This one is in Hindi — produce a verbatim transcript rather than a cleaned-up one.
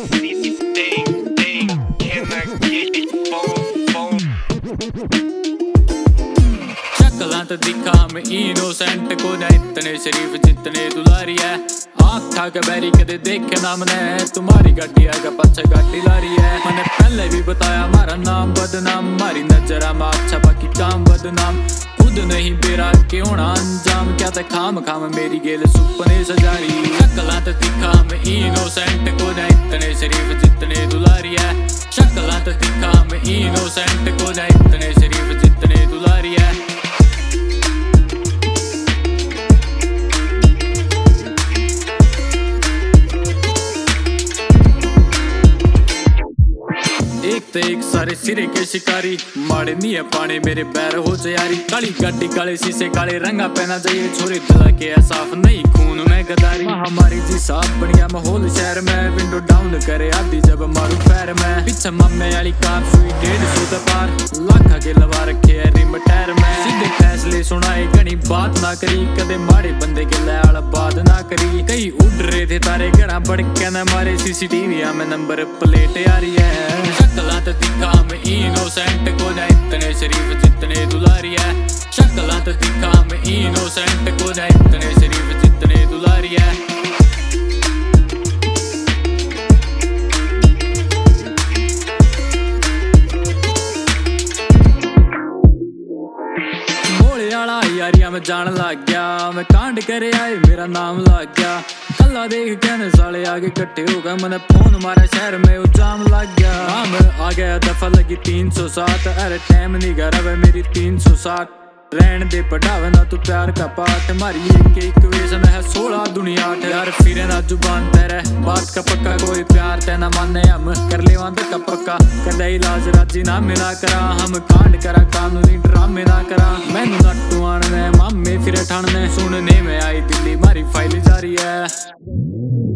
शक्लां तो दिखा मैं इनोसेंट को ना इतने शरीफ जितने दुलारी है। आँख ठाक बैरी कदे देखे ना मैंने तुम्हारी गाड़ी आगा पीछे गाड़ी लारी है। मैंने पहले भी बताया मारा नाम बदनाम, मारी नजरा में अच्छा बाकी काम बदनाम। खुद नहीं बेरा के होना अंजाम, क्या ते खाम खाम मेरी गेल सुपने सजारी। शक्लां तो दिखा मैं इनोसेंट को ना इतने शरीफ जितने दुलारी है। शक्लां तो दिखा मैं इनोसेंट को ना इतने शरीफ जितने दुलारी है। एक तो एक सारे सिरे के शिकारी, माड़े नहीं है पाने मेरे पैर हो तैयारी। काली गाड़ी काले शीशे काले रंगा पहना चाहिए, छोरे दिला के है साफ नहीं खून में गदारी। हमारी जी साफ बन गया माहौल शहर में, विंडो डाउन करे आधी जब मारू पैर में। पीछे मम्मे वाली कार सुई डेढ़ सौ तो पार, लाखा के लवा रखे है रिम टायर में। सीधे फैसले सुनाए घनी बात ना करी, कदे माड़े बंदे के लाल बात ना करी। कई उड़ रहे थे तारे घना बढ़ के न मारे, सीसीटीवी में नंबर प्लेट आ रही है। शक्लां तो दिखा मैं इनोसेंट को ना इतने शरीफ जितने दुलारी है। शक्लां तो दिखा मैं इनोसेंट को ना इतने शरीफ जितने दुलारी है। यारिया में जान लग गया, मैं कांड करे आए मेरा नाम लग गया। कल्ला देख कहने साले आगे इकट्ठे हो गए, मैंने फोन मारा शहर में वो जाम लग गया। नाम आ गया दफा लगी तीन सौ सात, अरे टाइम नहीं घर अब मेरी तीन सौ साठ। रहन दे पढ़ावे ना तू प्यार का पाठ, मारी एक एक इक्वेशन है सोलह दुनिया आठ। यार फिरे ना जुबान तेरे बात का पक्का, कोई प्यार ते ना माने हम कर ले वादा का पक्का। कदा इलाज राजी ना मिला करा, हम कांड करा कानूनी ड्रामे ना करा। मैनू नट्टू आने मामे फिरे ठाने, सुनने में आई दिल्ली मारी फाइल जारी है।